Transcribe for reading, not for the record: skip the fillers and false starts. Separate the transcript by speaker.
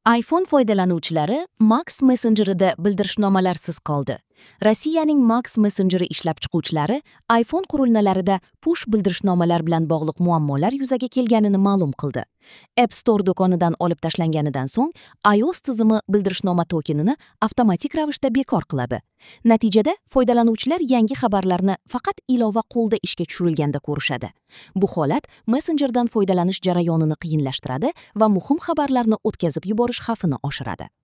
Speaker 1: iPhone foydalanuvchilari Max messenjerida bildirishnomalarsiz qoldi. Rossiyaning Max messenjeri ishlab chiquvchilari iPhone qurilmalarida push bildirishnomalar bilan bog'liq muammolar yuzaga kelganini ma'lum qildi. App Store do'konidan olib tashlanganidan so'ng iOS tizimi bildirishnoma tokenini avtomatik ravishda bekor qiladi. Natijada foydalanuvchilar yangi xabarlarni faqat ilova qo'lda ishga tushirilganda ko'rishadi. Bu holat messenjerdan foydalanish jarayonini qiyinlashtiradi va muhim xabarlarni o'tkazib yuborish xavfini oshiradi.